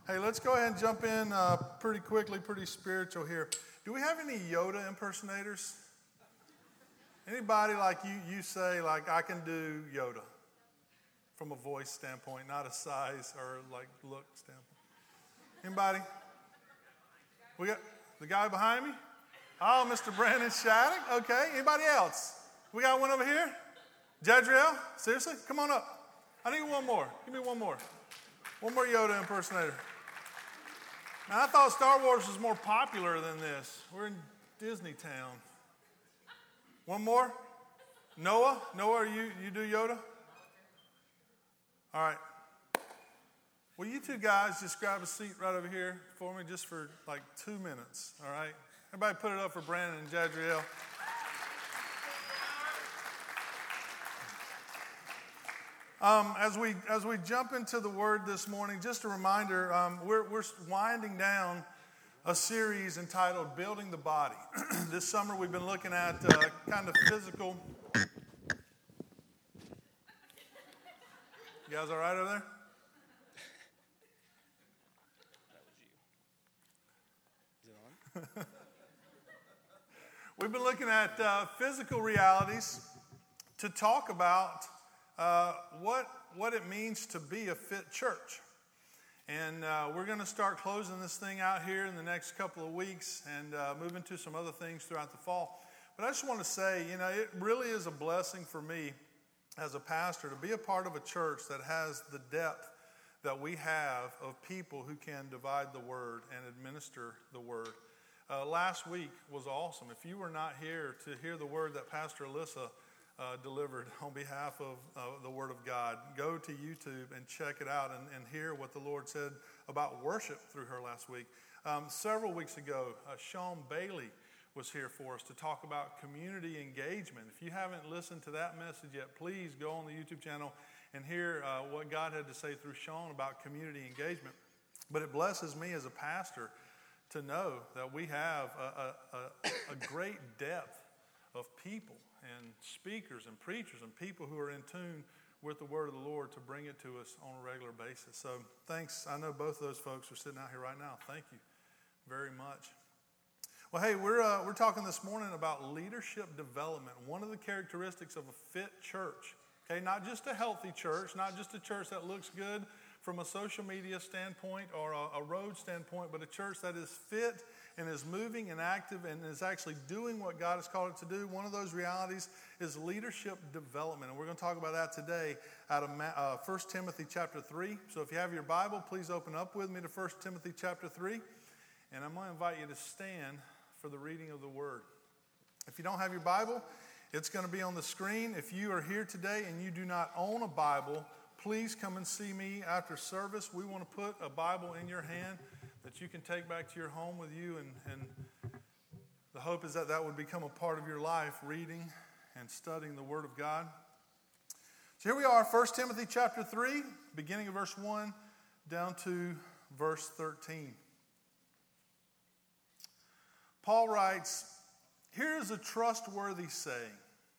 Hey, let's go ahead and jump in pretty quickly, pretty spiritual here. Do we have any Yoda impersonators? Anybody like you say, like, I can do Yoda from a voice standpoint, not a size or like look standpoint? Anybody? We got the guy behind me? Oh, Mr. Brandon Shattuck. Okay. Anybody else? We got one over here? Jadriel? Seriously? Come on up. I need one more. Give me one more. One more Yoda impersonator. And I thought Star Wars was more popular than this. We're in Disney Town. One more? Noah? Noah, you do Yoda? All right. Will you two guys just grab a seat right over here for me just for like 2 minutes, all right? Everybody put it up for Brandon and Jadriel. As we jump into the Word this morning, just a reminder, we're winding down a series entitled Building the Body. This summer we've been looking at kind of physical. You guys all right over there? That was you. Is it on? We've been looking at physical realities to talk about what it means to be a fit church. And we're going to start closing this thing out here in the next couple of weeks and move into some other things throughout the fall. But I just want to say, it really is a blessing for me as a pastor to be a part of a church that has the depth that we have of people who can divide the word and administer the word. Last week was awesome. If you were not here to hear the word that Pastor Alyssa delivered on behalf of the Word of God, go to YouTube and check it out and hear what the Lord said about worship through her last week. Several weeks ago, Sean Bailey was here for us to talk about community engagement. If you haven't listened to that message yet, please go on the YouTube channel and hear what God had to say through Sean about community engagement. But it blesses me as a pastor to know that we have a great depth of people and speakers and preachers and people who are in tune with the word of the Lord to bring it to us on a regular basis. So thanks. I know both of those folks are sitting out here right now. Thank you very much. Well, hey, we're talking this morning about leadership development. One of the characteristics of a fit church, okay, not just a healthy church, not just a church that looks good from a social media standpoint or a road standpoint, but a church that is fit and is moving and active and is actually doing what God has called it to do. One of those realities is leadership development. And we're going to talk about that today out of 1 Timothy chapter 3. So if you have your Bible, please open up with me to 1 Timothy chapter 3. And I'm going to invite you to stand for the reading of the Word. If you don't have your Bible, it's going to be on the screen. If you are here today and you do not own a Bible, please come and see me after service. We want to put a Bible in your hand that you can take back to your home with you, and the hope is that that would become a part of your life, reading and studying the Word of God. So here we are, 1 Timothy chapter 3, beginning of verse 1 down to verse 13. Paul writes, "Here is a trustworthy saying.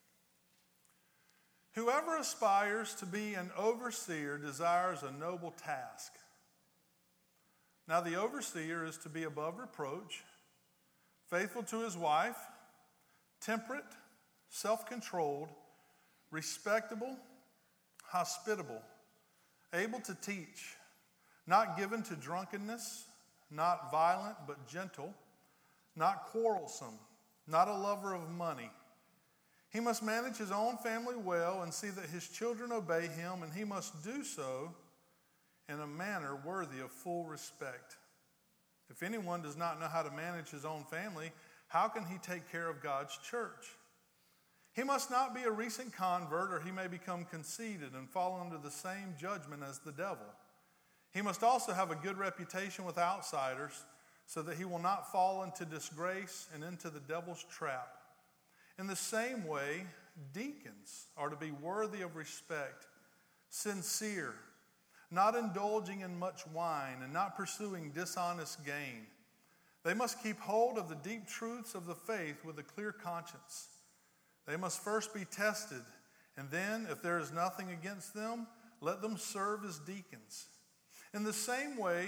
Whoever aspires to be an overseer desires a noble task. Now the overseer is to be above reproach, faithful to his wife, temperate, self-controlled, respectable, hospitable, able to teach, not given to drunkenness, not violent but gentle, not quarrelsome, not a lover of money. He must manage his own family well and see that his children obey him, and he must do so in a manner worthy of full respect. If anyone does not know how to manage his own family, how can he take care of God's church? He must not be a recent convert, or he may become conceited and fall under the same judgment as the devil. He must also have a good reputation with outsiders, so that he will not fall into disgrace and into the devil's trap. In the same way, deacons are to be worthy of respect, sincere, not indulging in much wine, and not pursuing dishonest gain. They must keep hold of the deep truths of the faith with a clear conscience. They must first be tested, and then, if there is nothing against them, let them serve as deacons. In the same way,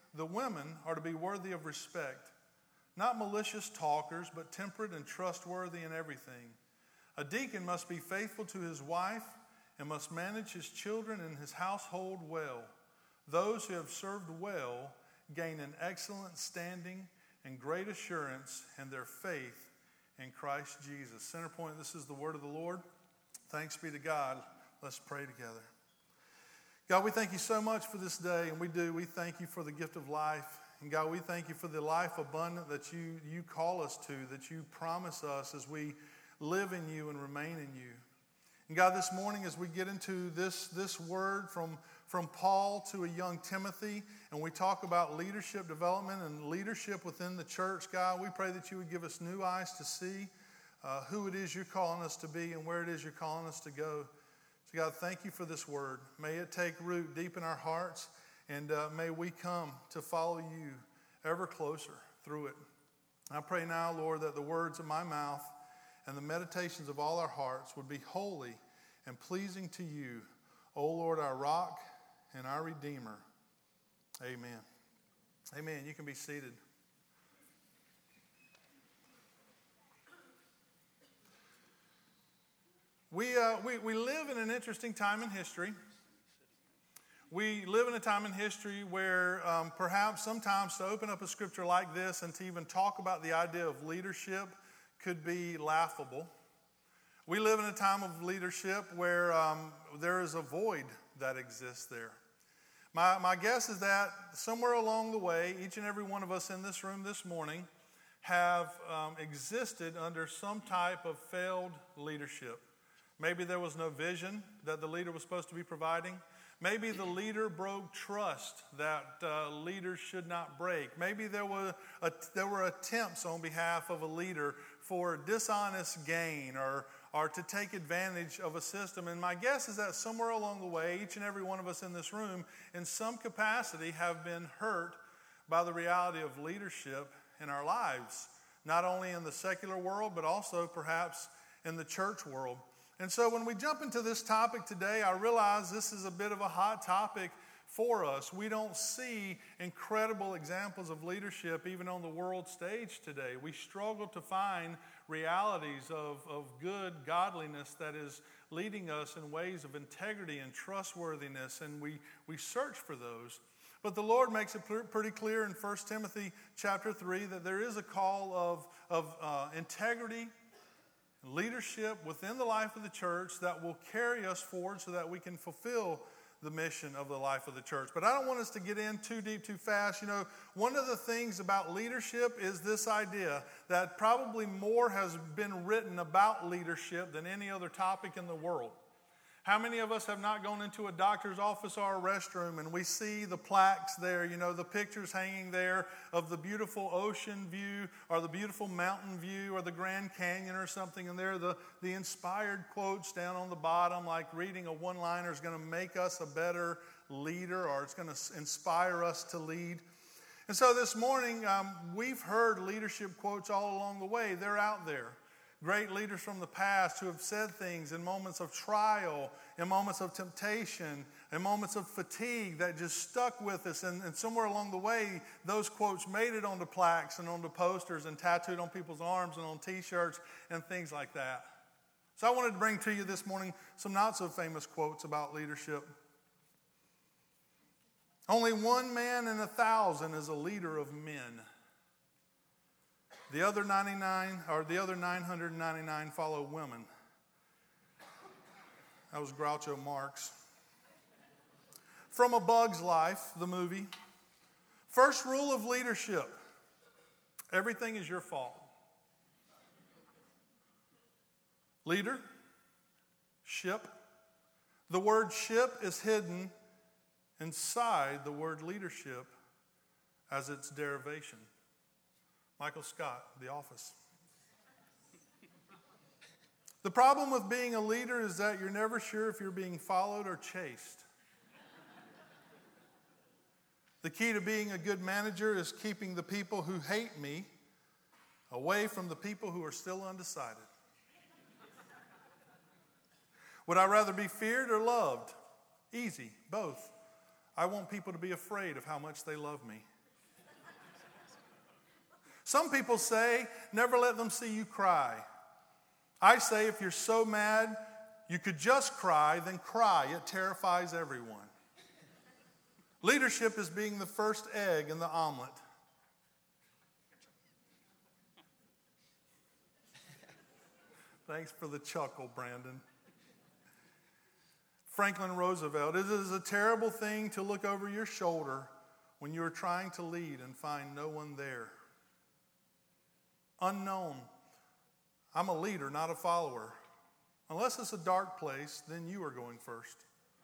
the women are to be worthy of respect, not malicious talkers, but temperate and trustworthy in everything. A deacon must be faithful to his wife and must manage his children and his household well. Those who have served well gain an excellent standing and great assurance in their faith in Christ Jesus. Center point, this is the word of the Lord. Thanks be to God. Let's pray together. God, we thank you so much for this day, and we thank you for the gift of life. And God, we thank you for the life abundant that you call us to, that you promise us as we live in you and remain in you. And God, this morning as we get into this word from Paul to a young Timothy, and we talk about leadership development and leadership within the church, God, we pray that you would give us new eyes to see who it is you're calling us to be and where it is you're calling us to go. So God, thank you for this word. May it take root deep in our hearts, and may we come to follow you ever closer through it. I pray now, Lord, that the words of my mouth and the meditations of all our hearts would be holy and pleasing to you, O Lord, our rock and our Redeemer. Amen. Amen. You can be seated. We live in an interesting time in history. We live in a time in history where perhaps sometimes to open up a scripture like this and to even talk about the idea of leadership could be laughable. We live in a time of leadership where there is a void that exists there. My guess is that somewhere along the way, each and every one of us in this room this morning have existed under some type of failed leadership. Maybe there was no vision that the leader was supposed to be providing. Maybe the leader broke trust that leaders should not break. Maybe there were attempts on behalf of a leader for dishonest gain or to take advantage of a system. And my guess is that somewhere along the way, each and every one of us in this room, in some capacity, have been hurt by the reality of leadership in our lives, not only in the secular world, but also perhaps in the church world. And so when we jump into this topic today, I realize this is a bit of a hot topic for us. We don't see incredible examples of leadership even on the world stage today. We struggle to find realities of good godliness that is leading us in ways of integrity and trustworthiness, and we search for those. But the Lord makes it pretty clear in 1 Timothy chapter 3 that there is a call of integrity, leadership within the life of the church that will carry us forward so that we can fulfill the mission of the life of the church. But I don't want us to get in too deep too fast. You know, one of the things about leadership is this idea that probably more has been written about leadership than any other topic in the world. How many of us have not gone into a doctor's office or a restroom and we see the plaques there, you know, the pictures hanging there of the beautiful ocean view or the beautiful mountain view or the Grand Canyon or something, and there the inspired quotes down on the bottom, like reading a one-liner is going to make us a better leader or it's going to inspire us to lead. And so this morning, we've heard leadership quotes all along the way. They're out there. Great leaders from the past who have said things in moments of trial, in moments of temptation, in moments of fatigue that just stuck with us. And somewhere along the way, those quotes made it onto plaques and onto posters and tattooed on people's arms and on T-shirts and things like that. So I wanted to bring to you this morning some not so famous quotes about leadership. Only one man in 1,000 is a leader of men. The other 999 follow women. That was Groucho Marx. From A Bug's Life, the movie. First rule of leadership: everything is your fault. Leader, ship. The word ship is hidden inside the word leadership as its derivation. Michael Scott, The Office. The problem with being a leader is that you're never sure if you're being followed or chased. The key to being a good manager is keeping the people who hate me away from the people who are still undecided. Would I rather be feared or loved? Easy, both. I want people to be afraid of how much they love me. Some people say, never let them see you cry. I say, if you're so mad you could just cry, then cry. It terrifies everyone. Leadership is being the first egg in the omelet. Thanks for the chuckle, Brandon. Franklin Roosevelt, it is a terrible thing to look over your shoulder when you are trying to lead and find no one there. Unknown. I'm a leader, not a follower. Unless it's a dark place, then you are going first.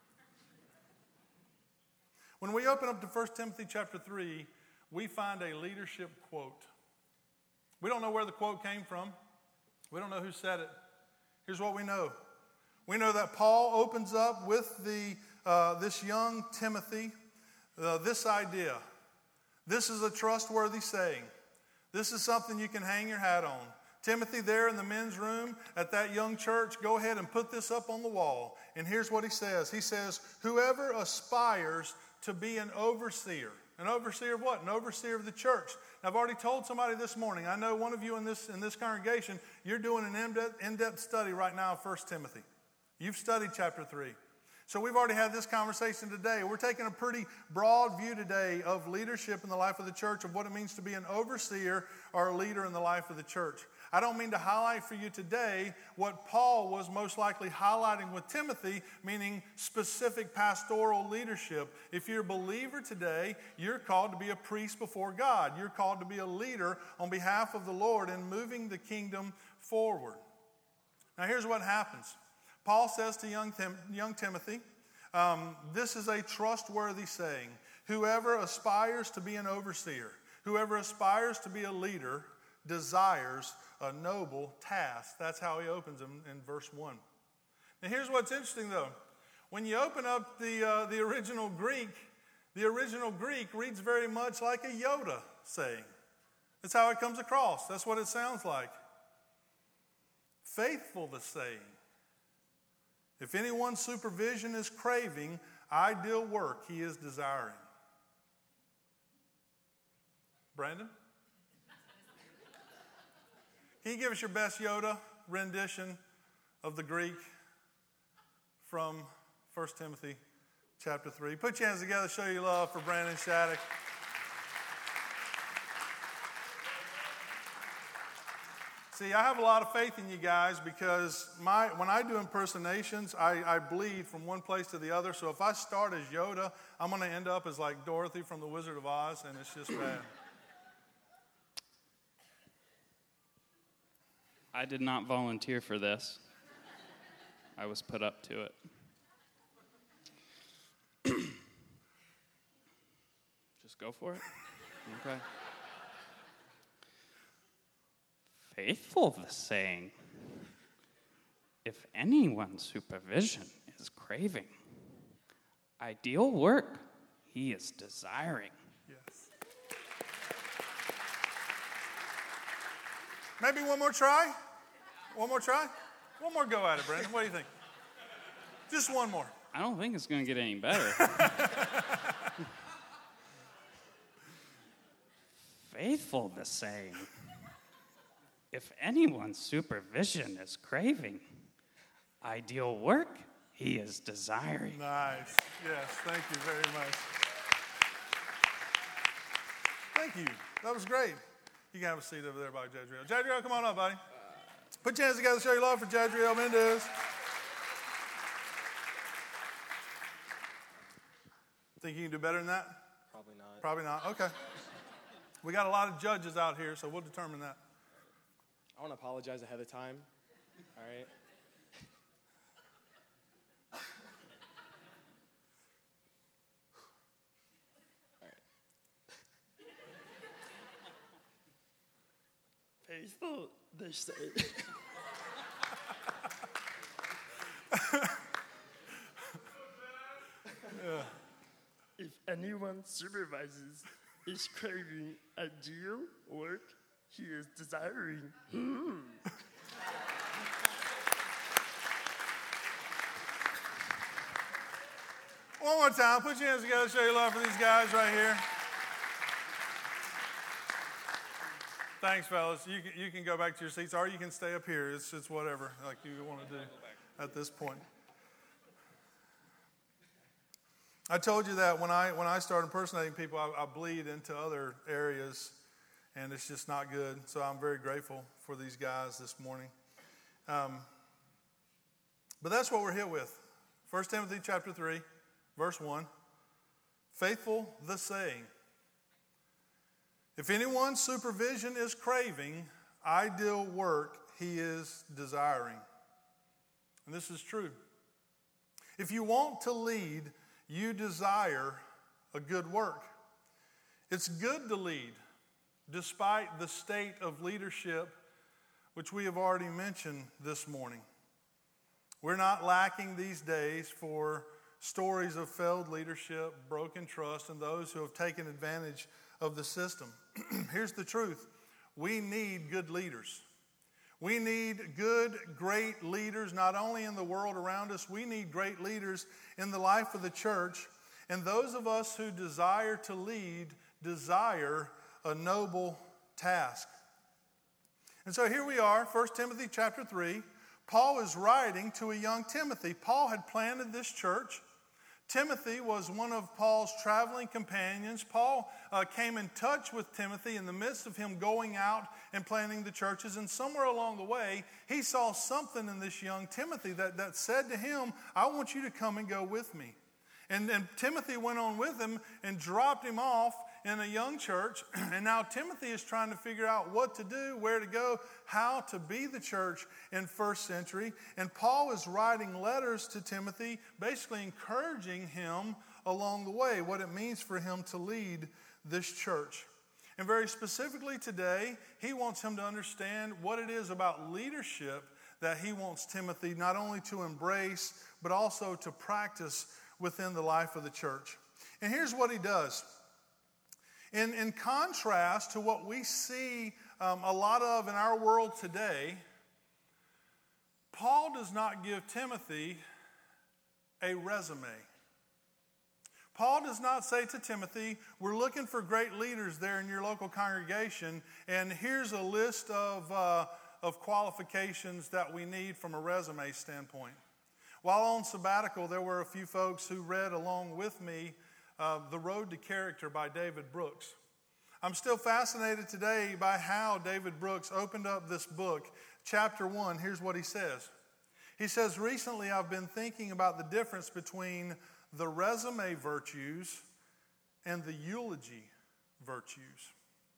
When we open up to 1 Timothy chapter 3, we find a leadership quote. We don't know where the quote came from. We don't know who said it. Here's what we know. We know that Paul opens up with this young Timothy this idea. This is a trustworthy saying. This is something you can hang your hat on. Timothy, there in the men's room at that young church, go ahead and put this up on the wall. And here's what he says. He says, whoever aspires to be an overseer of what? An overseer of the church. Now, I've already told somebody this morning, I know one of you in this congregation, you're doing an in-depth study right now of 1 Timothy. You've studied chapter 3. So we've already had this conversation today. We're taking a pretty broad view today of leadership in the life of the church, of what it means to be an overseer or a leader in the life of the church. I don't mean to highlight for you today what Paul was most likely highlighting with Timothy, meaning specific pastoral leadership. If you're a believer today, you're called to be a priest before God. You're called to be a leader on behalf of the Lord in moving the kingdom forward. Now here's what happens. Paul says to young Timothy, this is a trustworthy saying. Whoever aspires to be an overseer, whoever aspires to be a leader, desires a noble task. That's how he opens them in verse 1. Now here's what's interesting though. When you open up the original Greek reads very much like a Yoda saying. That's how it comes across. That's what it sounds like. Faithful the saying. If anyone's supervision is craving, ideal work he is desiring. Brandon? Can you give us your best Yoda rendition of the Greek from 1 Timothy chapter 3? Put your hands together, show your love for Brandon Shattuck. See, I have a lot of faith in you guys because when I do impersonations, I bleed from one place to the other. So if I start as Yoda, I'm going to end up as like Dorothy from The Wizard of Oz, and it's just bad. I did not volunteer for this. I was put up to it. Just go for it? Okay. Faithful the saying, if anyone's supervision is craving, ideal work he is desiring. Yes. Maybe one more try? One more try? One more go at it, Brandon. What do you think? Just one more. I don't think it's going to get any better. Faithful the saying, if anyone's supervision is craving, ideal work he is desiring. Nice. Yes, thank you very much. Thank you. That was great. You can have a seat over there by Jadriel. Jadriel, come on up, buddy. Put your hands together, show your love for Jadriel Mendez. Think you can do better than that? Probably not. Probably not. Okay. We got a lot of judges out here, so we'll determine that. I want to apologize ahead of time. All right. Faithful, they say. Yeah. If anyone supervises is craving ideal work he is desiring. One more time. Put your hands together, show your love for these guys right here. Thanks, fellas. You can go back to your seats, or you can stay up here. It's whatever like you want to do at this point. I told you that when I start impersonating people, I bleed into other areas, and it's just not good. So I'm very grateful for these guys this morning. But that's what we're hit with. 1 Timothy chapter 3, verse 1. Faithful the saying. If anyone's supervision is craving, ideal work he is desiring. And this is true. If you want to lead, you desire a good work. It's good to lead, despite the state of leadership, which we have already mentioned this morning. We're not lacking these days for stories of failed leadership, broken trust, and those who have taken advantage of the system. Here's the truth. We need good leaders. We need good, great leaders, not only in the world around us, we need great leaders in the life of the church. And those of us who desire to lead desire a noble task. And so here we are, 1 Timothy chapter 3. Paul is writing to a young Timothy. Paul had planted this church. Timothy was one of Paul's traveling companions. Paul came in touch with Timothy in the midst of him going out and planting the churches. And somewhere along the way, he saw something in this young Timothy that said to him, I want you to come and go with me. And Timothy went on with him and dropped him off in a young church. And now Timothy is trying to figure out what to do, where to go, how to be the church in first century. And Paul is writing letters to Timothy, basically encouraging him along the way, what it means for him to lead this church. And very specifically today, he wants him to understand what it is about leadership that he wants Timothy not only to embrace, but also to practice within the life of the church. And here's what he does. In contrast to what we see a lot of in our world today, Paul does not give Timothy a resume. Paul does not say to Timothy, we're looking for great leaders there in your local congregation, and here's a list of qualifications that we need from a resume standpoint. While on sabbatical, there were a few folks who read along with me The Road to Character by David Brooks. I'm still fascinated today by how David Brooks opened up this book. Chapter 1, here's what he says. He says, recently I've been thinking about the difference between the resume virtues and the eulogy virtues.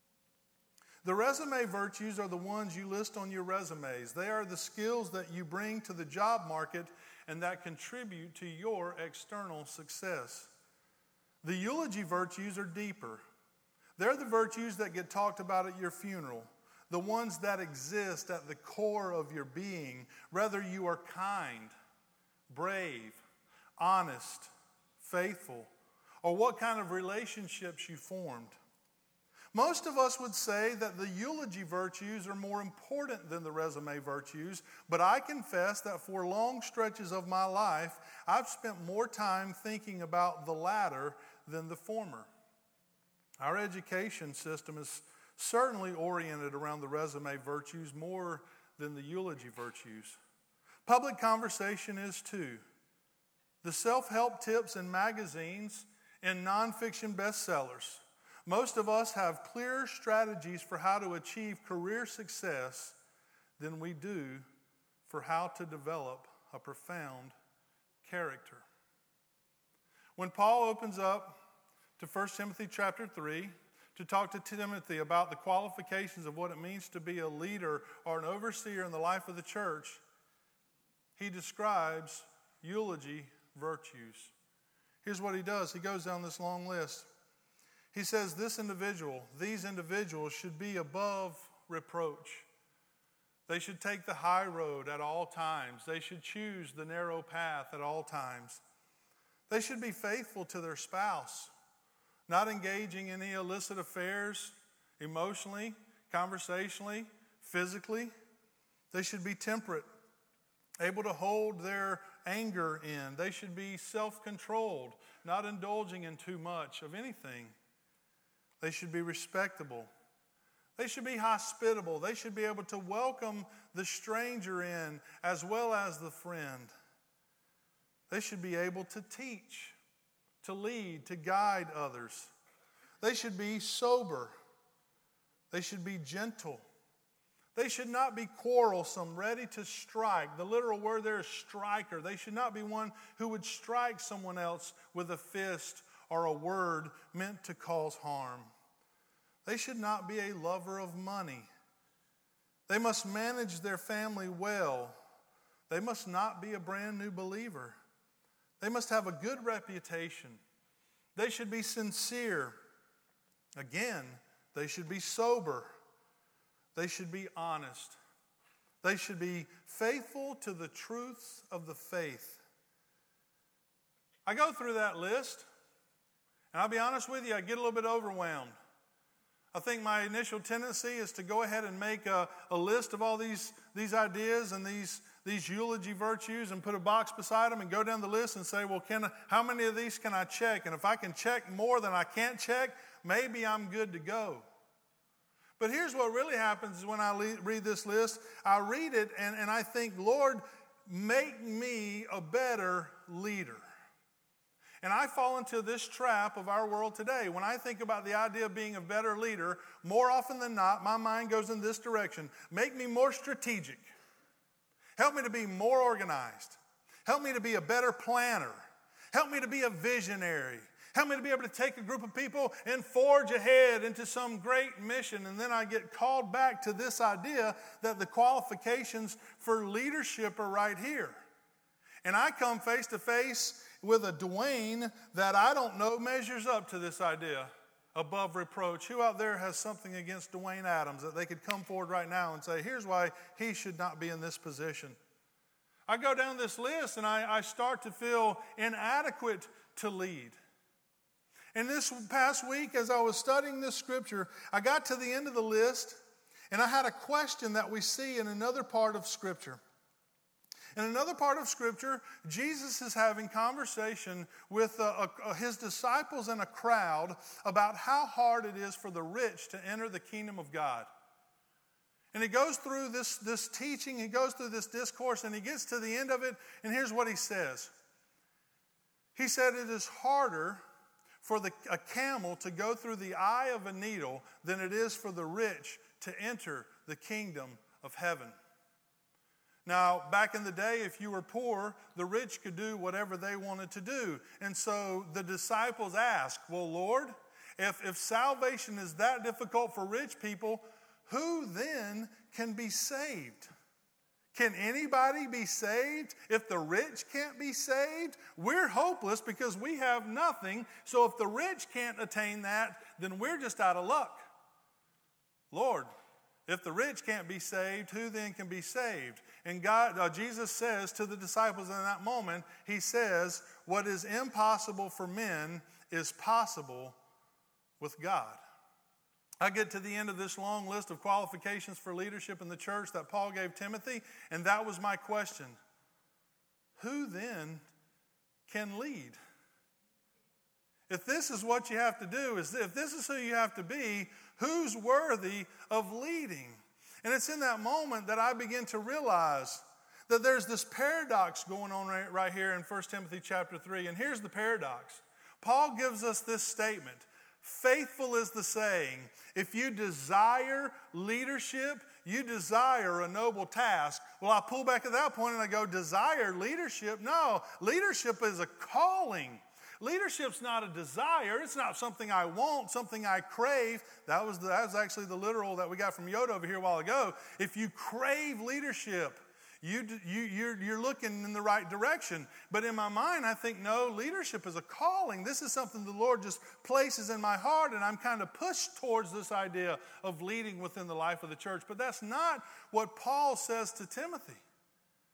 The resume virtues are the ones you list on your resumes. They are the skills that you bring to the job market and that contribute to your external success. The eulogy virtues are deeper. They're the virtues that get talked about at your funeral, the ones that exist at the core of your being, whether you are kind, brave, honest, faithful, or what kind of relationships you formed. Most of us would say that the eulogy virtues are more important than the resume virtues, but I confess that for long stretches of my life, I've spent more time thinking about the latter than the former. Our education system is certainly oriented around the resume virtues more than the eulogy virtues. Public conversation is too. The self-help tips in magazines and nonfiction bestsellers. Most of us have clearer strategies for how to achieve career success than we do for how to develop a profound character. When Paul opens up to 1 Timothy chapter 3 to talk to Timothy about the qualifications of what it means to be a leader or an overseer in the life of the church, he describes eulogy virtues. Here's what he does. He goes down this long list. He says these individuals should be above reproach. They should take the high road at all times. They should choose the narrow path at all times. They should be faithful to their spouse, not engaging in any illicit affairs emotionally, conversationally, physically. They should be temperate, able to hold their anger in. They should be self-controlled, not indulging in too much of anything. They should be respectable. They should be hospitable. They should be able to welcome the stranger in as well as the friend. They should be able to teach, to lead, to guide others. They should be sober. They should be gentle. They should not be quarrelsome, ready to strike. The literal word there is striker. They should not be one who would strike someone else with a fist or a word meant to cause harm. They should not be a lover of money. They must manage their family well. They must not be a brand new believer. They must have a good reputation. They should be sincere. Again, they should be sober. They should be honest. They should be faithful to the truths of the faith. I go through that list, and I'll be honest with you, I get a little bit overwhelmed. I think my initial tendency is to go ahead and make a list of all these ideas and these eulogy virtues and put a box beside them and go down the list and say, well, how many of these can I check? And if I can check more than I can't check, maybe I'm good to go. But here's what really happens is when I read this list, I read it and I think, Lord, make me a better leader. And I fall into this trap of our world today. When I think about the idea of being a better leader, more often than not, my mind goes in this direction. Make me more strategic. Help me to be more organized. Help me to be a better planner. Help me to be a visionary. Help me to be able to take a group of people and forge ahead into some great mission. And then I get called back to this idea that the qualifications for leadership are right here. And I come face to face with a Dwayne that I don't know measures up to this idea above reproach. Who out there has something against Dwayne Adams that they could come forward right now and say, here's why he should not be in this position? I go down this list and I start to feel inadequate to lead. And this past week, as I was studying this scripture, I got to the end of the list, and I had a question that we see in another part of Scripture. In another part of Scripture, Jesus is having conversation with his disciples and a crowd about how hard it is for the rich to enter the kingdom of God. And he goes through this teaching, he goes through this discourse, and he gets to the end of it, and here's what he says. He said, it is harder for a camel to go through the eye of a needle than it is for the rich to enter the kingdom of heaven. Now, back in the day, if you were poor, the rich could do whatever they wanted to do. And so the disciples asked, well, Lord, if salvation is that difficult for rich people, who then can be saved? Can anybody be saved if the rich can't be saved? We're hopeless because we have nothing. So if the rich can't attain that, then we're just out of luck. Lord, if the rich can't be saved, who then can be saved? And Jesus says to the disciples in that moment, he says, what is impossible for men is possible with God. I get to the end of this long list of qualifications for leadership in the church that Paul gave Timothy, and that was my question. Who then can lead? If this is what you have to do, if this is who you have to be, who's worthy of leading? And it's in that moment that I begin to realize that there's this paradox going on right here in 1 Timothy chapter 3. And here's the paradox. Paul gives us this statement. Faithful is the saying, if you desire leadership, you desire a noble task. Well, I pull back at that point and I go, desire leadership? No, leadership is a calling. Leadership's not a desire. It's not something I want, something I crave. That was actually the literal that we got from Yoda over here a while ago. If you crave leadership, you're looking in the right direction. But in my mind, I think, no, leadership is a calling. This is something the Lord just places in my heart, and I'm kind of pushed towards this idea of leading within the life of the church. But that's not what Paul says to Timothy.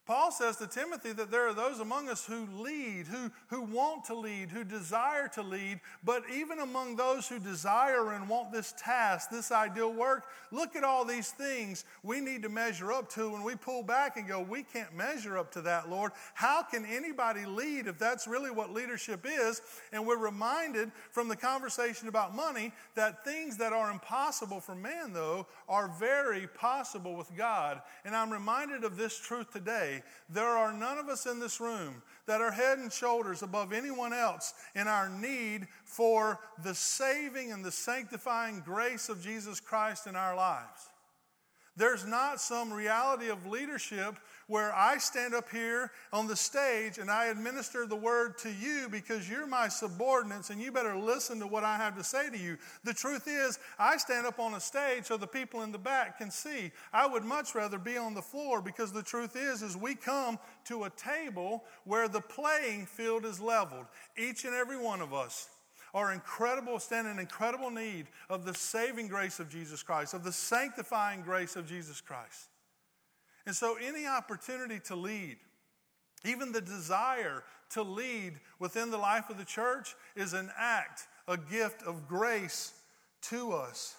Paul says to Timothy that there are those among us who lead, who want to lead, who desire to lead. But even among those who desire and want this task, this ideal work, look at all these things we need to measure up to. When we pull back and go, we can't measure up to that, Lord. How can anybody lead if that's really what leadership is? And we're reminded from the conversation about money that things that are impossible for man, though, are very possible with God. And I'm reminded of this truth today. There are none of us in this room that are head and shoulders above anyone else in our need for the saving and the sanctifying grace of Jesus Christ in our lives. There's not some reality of leadership where I stand up here on the stage and I administer the word to you because you're my subordinates and you better listen to what I have to say to you. The truth is, I stand up on a stage so the people in the back can see. I would much rather be on the floor because the truth is we come to a table where the playing field is leveled. Each and every one of us are stand in incredible need of the saving grace of Jesus Christ, of the sanctifying grace of Jesus Christ. And so any opportunity to lead, even the desire to lead within the life of the church is an act, a gift of grace to us.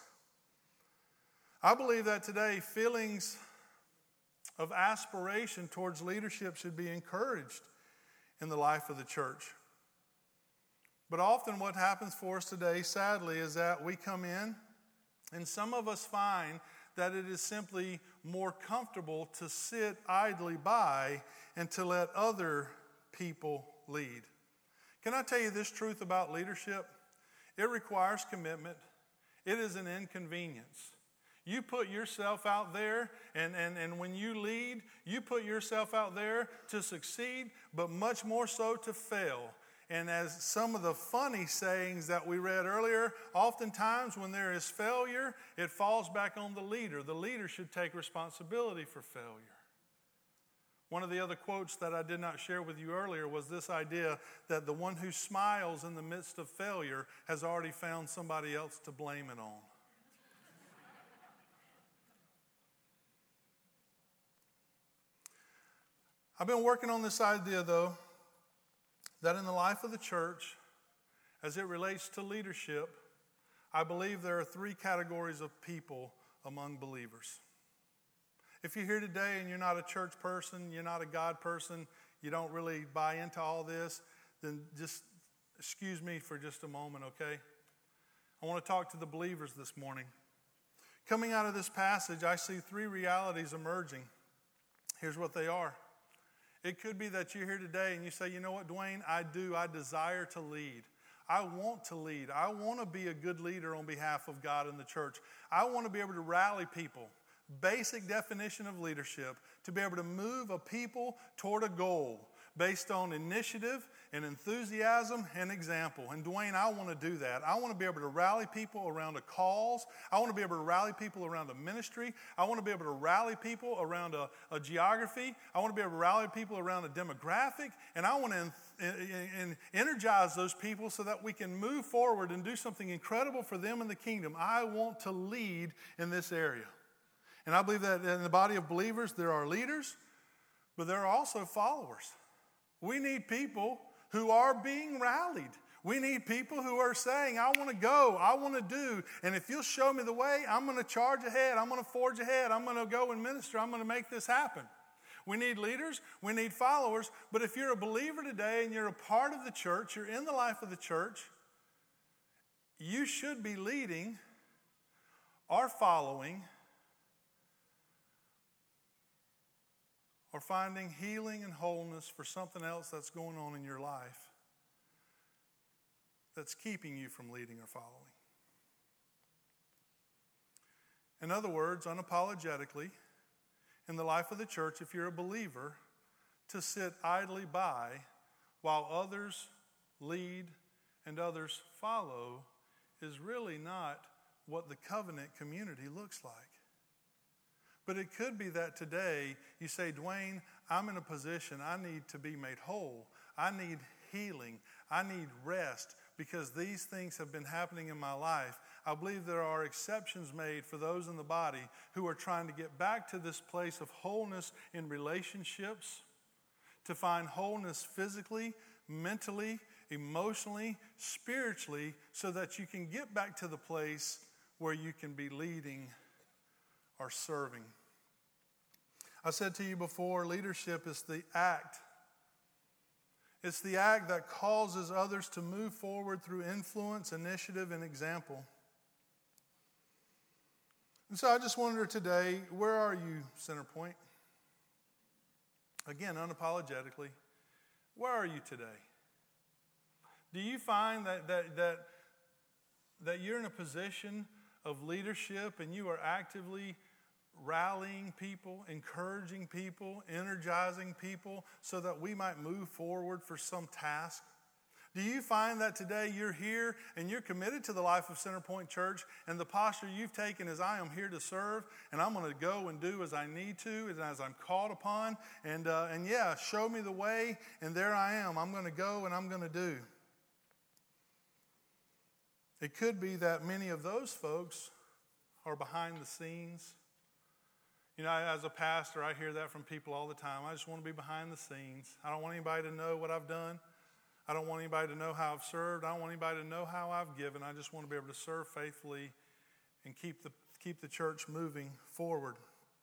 I believe that today feelings of aspiration towards leadership should be encouraged in the life of the church. But often what happens for us today, sadly, is that we come in and some of us find that it is simply more comfortable to sit idly by and to let other people lead. Can I tell you this truth about leadership? It requires commitment. It is an inconvenience. You put yourself out there, and when you lead, you put yourself out there to succeed, but much more so to fail. And as some of the funny sayings that we read earlier, oftentimes when there is failure, it falls back on the leader. The leader should take responsibility for failure. One of the other quotes that I did not share with you earlier was this idea that the one who smiles in the midst of failure has already found somebody else to blame it on. I've been working on this idea, though, that in the life of the church, as it relates to leadership, I believe there are three categories of people among believers. If you're here today and you're not a church person, you're not a God person, you don't really buy into all this, then just excuse me for just a moment, okay? I want to talk to the believers this morning. Coming out of this passage, I see three realities emerging. Here's what they are. It could be that you're here today and you say, you know what, Dwayne, I desire to lead. I want to lead. I want to be a good leader on behalf of God and the church. I want to be able to rally people. Basic definition of leadership, to be able to move a people toward a goal based on initiative and enthusiasm and example. And Dwayne, I want to do that. I want to be able to rally people around a cause. I want to be able to rally people around a ministry. I want to be able to rally people around a geography. I want to be able to rally people around a demographic. And I want to energize those people so that we can move forward and do something incredible for them in the kingdom. I want to lead in this area. And I believe that in the body of believers, there are leaders, but there are also followers. We need people who are being rallied. We need people who are saying, I want to go, I want to do, and if you'll show me the way, I'm going to charge ahead, I'm going to forge ahead, I'm going to go and minister, I'm going to make this happen. We need leaders, we need followers, but if you're a believer today and you're a part of the church, you're in the life of the church, you should be leading or following or finding healing and wholeness for something else that's going on in your life that's keeping you from leading or following. In other words, unapologetically, in the life of the church, if you're a believer, to sit idly by while others lead and others follow is really not what the covenant community looks like. But it could be that today you say, Dwayne, I'm in a position I need to be made whole. I need healing. I need rest because these things have been happening in my life. I believe there are exceptions made for those in the body who are trying to get back to this place of wholeness in relationships, to find wholeness physically, mentally, emotionally, spiritually, so that you can get back to the place where you can be leading or serving. I said to you before, leadership is the act. It's the act that causes others to move forward through influence, initiative, and example. And so I just wonder today, where are you, Centerpoint? Again, unapologetically, where are you today? Do you find that you're in a position of leadership and you are actively rallying people, encouraging people, energizing people so that we might move forward for some task? Do you find that today you're here and you're committed to the life of Centerpoint Church, and the posture you've taken is, I am here to serve and I'm going to go and do as I need to and as I'm called upon, and yeah, show me the way and there I am. I'm going to go and I'm going to do. It could be that many of those folks are behind the scenes. You know, as a pastor, I hear that from people all the time. I just want to be behind the scenes. I don't want anybody to know what I've done. I don't want anybody to know how I've served. I don't want anybody to know how I've given. I just want to be able to serve faithfully and keep the church moving forward.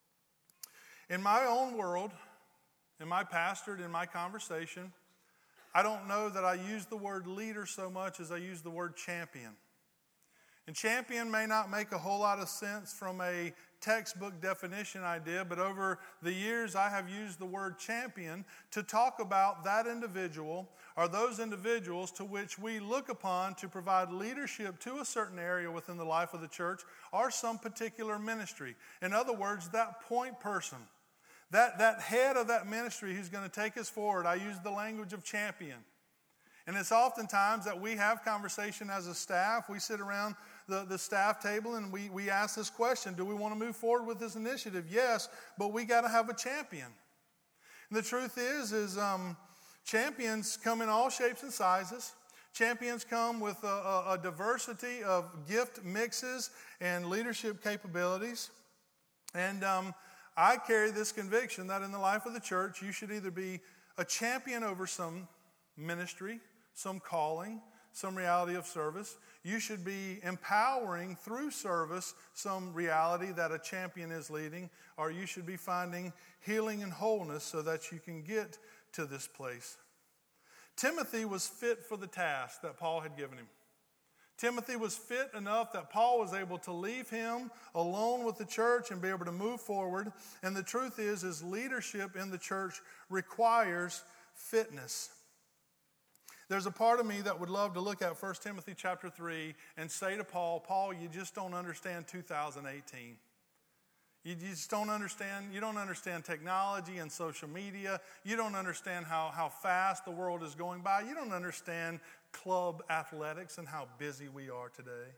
In my own world, in my pastorate, in my conversation, I don't know that I use the word leader so much as I use the word champion. And champion may not make a whole lot of sense from a textbook definition idea, but over the years I have used the word champion to talk about that individual or those individuals to which we look upon to provide leadership to a certain area within the life of the church or some particular ministry. In other words, that point person, that head of that ministry who's going to take us forward. I use the language of champion. And it's oftentimes that we have conversation as a staff. We sit around the staff table and we ask this question: do we want to move forward with this initiative? Yes, but we got to have a champion. And the truth is champions come in all shapes and sizes. Champions come with a diversity of gift mixes and leadership capabilities. And I carry this conviction that in the life of the church, you should either be a champion over some ministry, some calling, some reality of service. You should be empowering through service some reality that a champion is leading, or you should be finding healing and wholeness so that you can get to this place. Timothy was fit for the task that Paul had given him. Timothy was fit enough that Paul was able to leave him alone with the church and be able to move forward. And the truth is leadership in the church requires fitness. There's a part of me that would love to look at 1 Timothy chapter 3 and say to Paul, you just don't understand 2018. You just don't understand. You don't understand technology and social media. You don't understand how fast the world is going by. You don't understand club athletics and how busy we are today.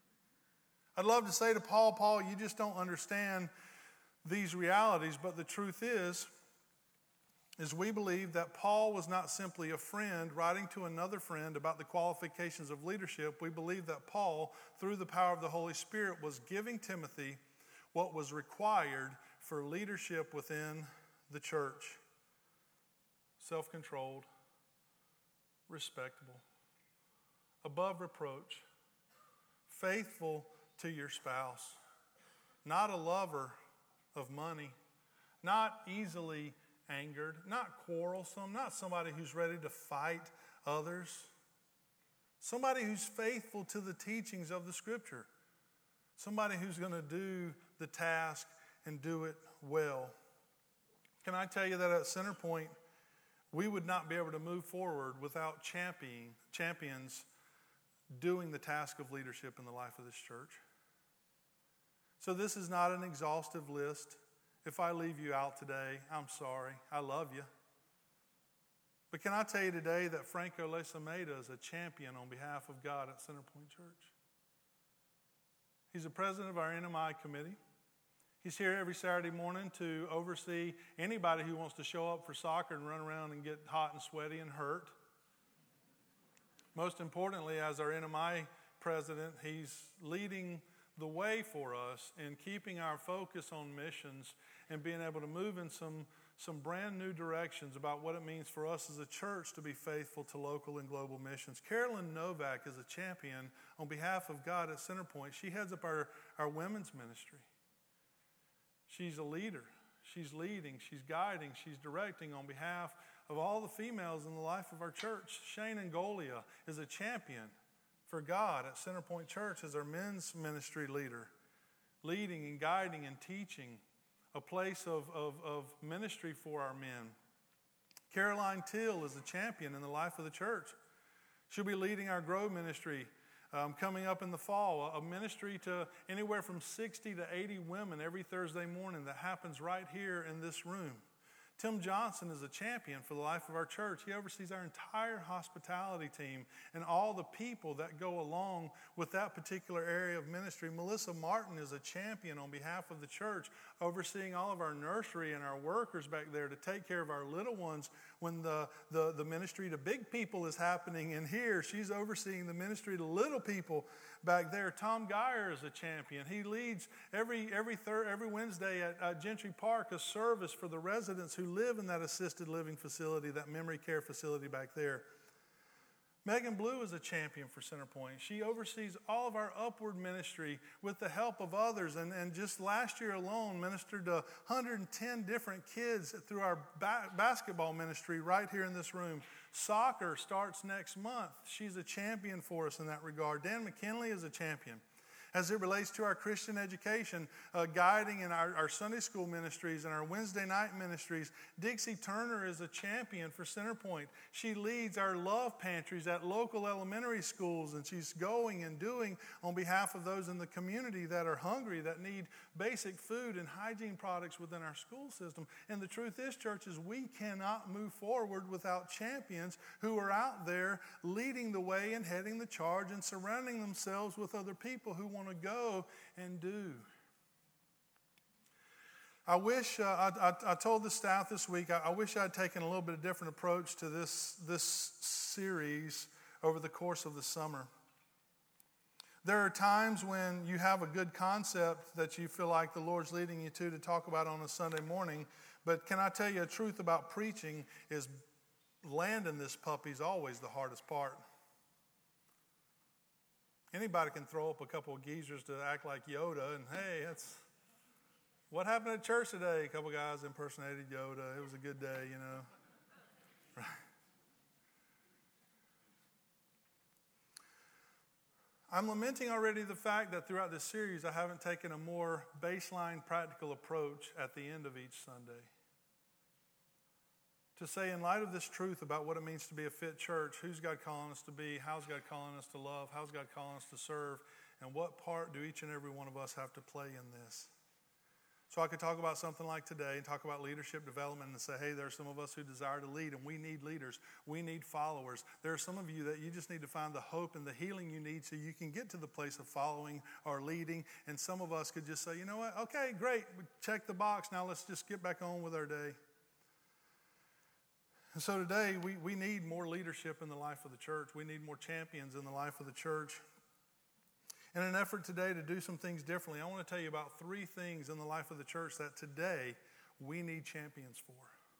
I'd love to say to Paul, you just don't understand these realities. But the truth is we believe that Paul was not simply a friend writing to another friend about the qualifications of leadership. We believe that Paul, through the power of the Holy Spirit, was giving Timothy what was required for leadership within the church. Self-controlled, respectable, above reproach, faithful to your spouse, not a lover of money, not easily angered, not quarrelsome, not somebody who's ready to fight others, somebody who's faithful to the teachings of the Scripture, somebody who's going to do the task and do it well. Can I tell you that at Centerpoint, we would not be able to move forward without champions doing the task of leadership in the life of this church. So this is not an exhaustive list. If I leave you out today, I'm sorry. I love you. But can I tell you today that Franco Lesameda is a champion on behalf of God at Centerpoint Church? He's the president of our NMI committee. He's here every Saturday morning to oversee anybody who wants to show up for soccer and run around and get hot and sweaty and hurt. Most importantly, as our NMI president. He's leading the way for us in keeping our focus on missions and being able to move in some brand new directions about what it means for us as a church to be faithful to local and global missions. Carolyn Novak is a champion on behalf of God at Centerpoint. She heads up our women's ministry. She's a leader. She's leading, she's guiding, she's directing on behalf of all the females in the life of our church. Shane Angolia is a champion for God at Centerpoint Church as our men's ministry leader, leading and guiding and teaching a place of ministry for our men. Caroline Till is a champion in the life of the church. She'll be leading our Grow ministry coming up in the fall, a ministry to anywhere from 60 to 80 women every Thursday morning that happens right here in this room. Tim Johnson is a champion for the life of our church. He oversees our entire hospitality team and all the people that go along with that particular area of ministry. Melissa Martin is a champion on behalf of the church, overseeing all of our nursery and our workers back there to take care of our little ones when the ministry to big people is happening in here. She's overseeing the ministry to little people back there. Tom Geyer is a champion. He leads every Wednesday at Gentry Park a service for the residents who live in that assisted living facility, that memory care facility back there. Megan Blue is a champion for Centerpoint. She oversees all of our upward ministry with the help of others, and just last year alone ministered to 110 different kids through our basketball ministry right here in this room. Soccer starts next month. She's a champion for us in that regard. Dan McKinley is a champion. As it relates to our Christian education, guiding in our Sunday school ministries and our Wednesday night ministries, Dixie Turner is a champion for Centerpoint. She leads our love pantries at local elementary schools, and she's going and doing on behalf of those in the community that are hungry, that need basic food and hygiene products within our school system. And the truth is, churches, we cannot move forward without champions who are out there leading the way and heading the charge and surrounding themselves with other people who want to go and do. I wish, I told the staff this week, I wish I'd taken a little bit of different approach to this series over the course of the summer. There are times when you have a good concept that you feel like the Lord's leading you to talk about on a Sunday morning, but can I tell you a truth about preaching is landing this puppy is always the hardest part. Anybody can throw up a couple of geezers to act like Yoda, and hey, that's what happened at church today. A couple of guys impersonated Yoda. It was a good day, you know. Right. I'm lamenting already the fact that throughout this series I haven't taken a more baseline practical approach at the end of each Sunday. To say, in light of this truth about what it means to be a fit church, who's God calling us to be, how's God calling us to love, how's God calling us to serve, and what part do each and every one of us have to play in this? So I could talk about something like today and talk about leadership development and say, hey, there are some of us who desire to lead, and we need leaders. We need followers. There are some of you that you just need to find the hope and the healing you need so you can get to the place of following or leading. And some of us could just say, you know what, okay, great, check the box. Now let's just get back on with our day. And so today, we need more leadership in the life of the church. We need more champions in the life of the church. In an effort today to do some things differently, I want to tell you about 3 things in the life of the church that today we need champions for.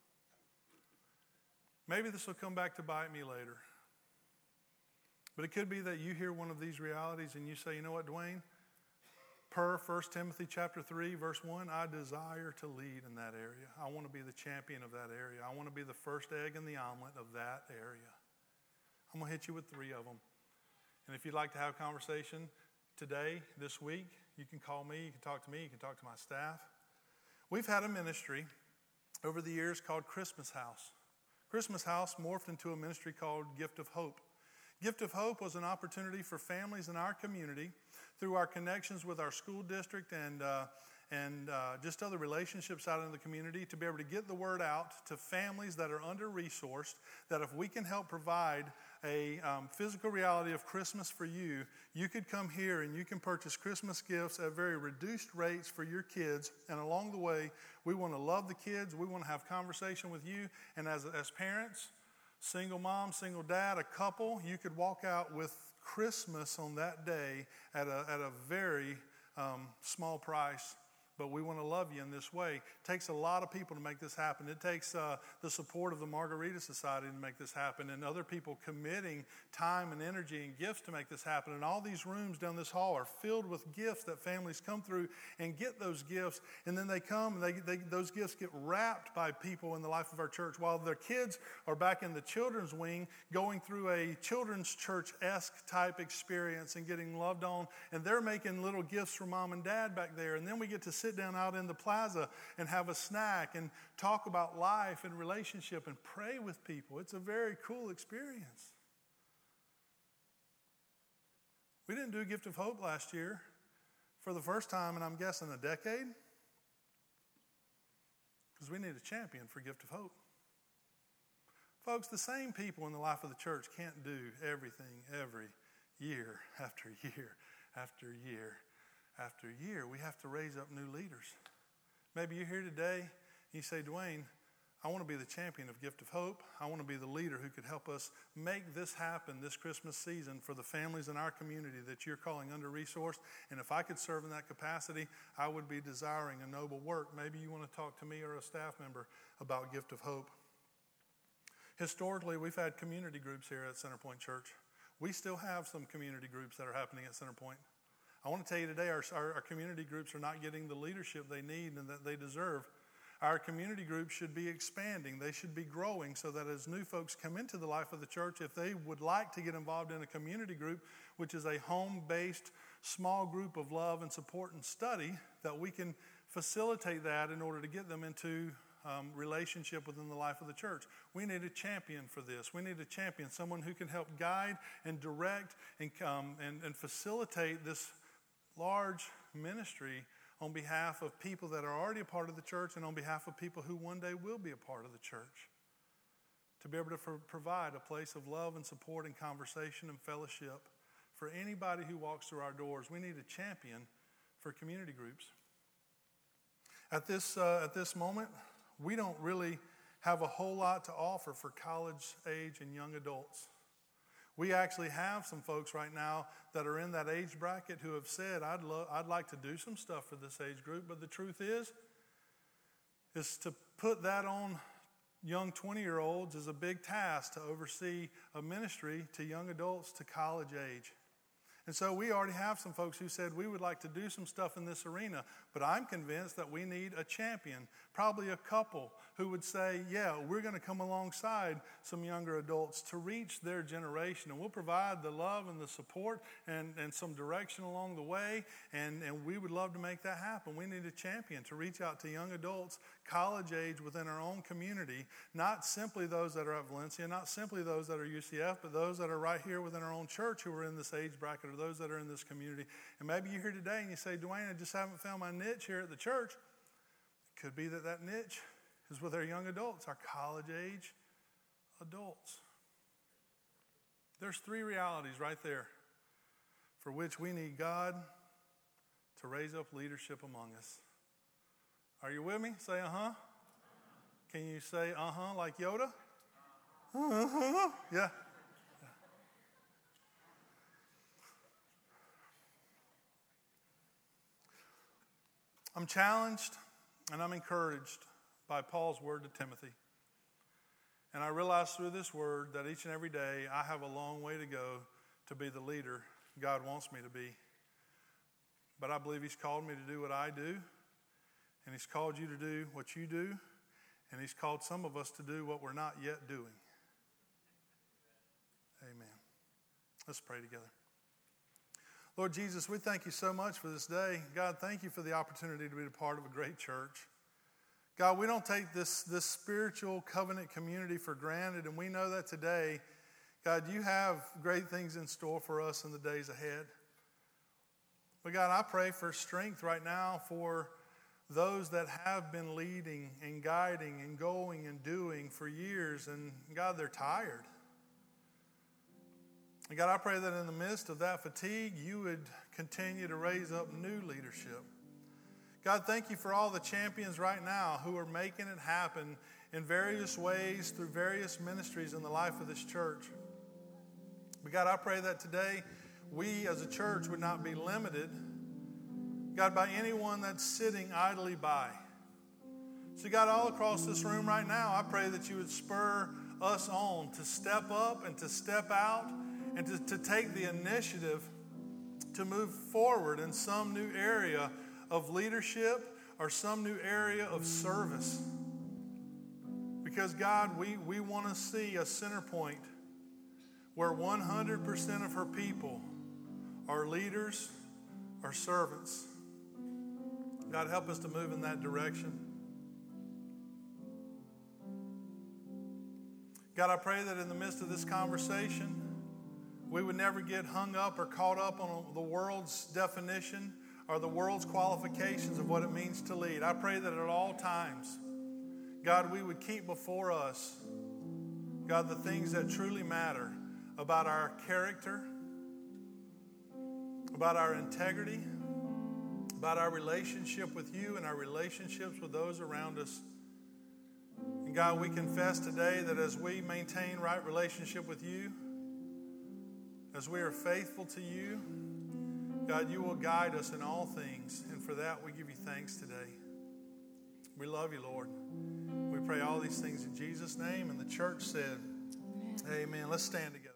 Maybe this will come back to bite me later. But it could be that you hear one of these realities and you say, you know what, Dwayne? Per 1 Timothy chapter 3, verse 1, I desire to lead in that area. I want to be the champion of that area. I want to be the first egg in the omelet of that area. I'm going to hit you with 3 of them. And if you'd like to have a conversation today, this week, you can call me, you can talk to me, you can talk to my staff. We've had a ministry over the years called Christmas House. Christmas House morphed into a ministry called Gift of Hope. Gift of Hope was an opportunity for families in our community through our connections with our school district and just other relationships out in the community to be able to get the word out to families that are under-resourced, that if we can help provide a physical reality of Christmas for you, you could come here and you can purchase Christmas gifts at very reduced rates for your kids. And along the way, we want to love the kids. We want to have conversation with you. And as parents, single mom, single dad, a couple, you could walk out with Christmas on that day at a very small price. But we want to love you in this way. It takes a lot of people to make this happen. It takes the support of the Margarita Society to make this happen, and other people committing time and energy and gifts to make this happen. And all these rooms down this hall are filled with gifts that families come through and get those gifts. And then they come and those gifts get wrapped by people in the life of our church while their kids are back in the children's wing going through a children's church-esque type experience and getting loved on. And they're making little gifts for mom and dad back there. And then we get to sit down out in the plaza and have a snack and talk about life and relationship and pray with people. It's a very cool experience. We didn't do a Gift of Hope last year for the first time in, I'm guessing, a decade, because we need a champion for Gift of Hope. Folks, the same people in the life of the church can't do everything every year after year after year after year. We have to raise up new leaders. Maybe you're here today and you say, Dwayne, I want to be the champion of Gift of Hope. I want to be the leader who could help us make this happen this Christmas season for the families in our community that you're calling under-resourced. And if I could serve in that capacity, I would be desiring a noble work. Maybe you want to talk to me or a staff member about Gift of Hope. Historically, we've had community groups here at Centerpoint Church. We still have some community groups that are happening at Centerpoint. I want to tell you today, our community groups are not getting the leadership they need and that they deserve. Our community groups should be expanding. They should be growing so that as new folks come into the life of the church, if they would like to get involved in a community group, which is a home-based small group of love and support and study, that we can facilitate that in order to get them into relationship within the life of the church. We need a champion for this. We need a champion, someone who can help guide and direct and facilitate this large ministry on behalf of people that are already a part of the church and on behalf of people who one day will be a part of the church. To be able to provide a place of love and support and conversation and fellowship for anybody who walks through our doors. We need a champion for community groups. At this moment, we don't really have a whole lot to offer for college age and young adults. We actually have some folks right now that are in that age bracket who have said, I'd like to do some stuff for this age group, but the truth is to put that on young 20-year-olds is a big task to oversee a ministry to young adults to college age. And so we already have some folks who said we would like to do some stuff in this arena, but I'm convinced that we need a champion, probably a couple who would say, yeah, we're going to come alongside some younger adults to reach their generation, and we'll provide the love and the support and some direction along the way, and we would love to make that happen. We need a champion to reach out to young adults, college age within our own community, not simply those that are at Valencia, not simply those that are UCF, but those that are right here within our own church who are in this age bracket or those that are in this community. And maybe you're here today and you say, Dwayne, I just haven't found my niche here at the church. It could be that niche is with our young adults, our college age adults. There's three realities right there for which we need God to raise up leadership among us. Are you with me? Say uh-huh. Can you say uh-huh like Yoda? Uh-huh. Yeah. I'm challenged and I'm encouraged by Paul's word to Timothy. And I realize through this word that each and every day I have a long way to go to be the leader God wants me to be. But I believe He's called me to do what I do, and He's called you to do what you do, and He's called some of us to do what we're not yet doing. Amen. Let's pray together. Lord Jesus, we thank you so much for this day. God, thank you for the opportunity to be a part of a great church. God, we don't take this spiritual covenant community for granted, and we know that today, God, you have great things in store for us in the days ahead. But God, I pray for strength right now for those that have been leading and guiding and going and doing for years, and God, they're tired. And God, I pray that in the midst of that fatigue, you would continue to raise up new leadership. God, thank you for all the champions right now who are making it happen in various ways through various ministries in the life of this church. But God, I pray that today we as a church would not be limited, God, by anyone that's sitting idly by. So God, all across this room right now, I pray that you would spur us on to step up and to step out and to take the initiative to move forward in some new area of leadership or some new area of service. Because God, we want to see a center point where 100% of her people are leaders or servants. God, help us to move in that direction. God, I pray that in the midst of this conversation, we would never get hung up or caught up on the world's definition or the world's qualifications of what it means to lead. I pray that at all times, God, we would keep before us, God, the things that truly matter about our character, about our integrity, about our relationship with you and our relationships with those around us. And God, we confess today that as we maintain right relationship with you, as we are faithful to you, God, you will guide us in all things. And for that, we give you thanks today. We love you, Lord. We pray all these things in Jesus' name. And the church said, amen. Let's stand together.